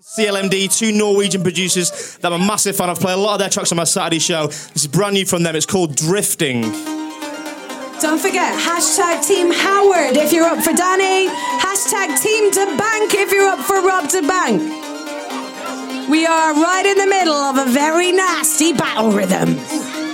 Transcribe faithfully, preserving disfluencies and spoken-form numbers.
C L M D, two Norwegian producers that I'm a massive fan of. Play a lot of their tracks on my Saturday show. This is brand new from them. It's called Drifting. Don't forget, hashtag Team Howard if you're up for Danny. Hashtag Team to Bank if you're up for Rob to Bank. We are right in the middle of a very nasty battle rhythm.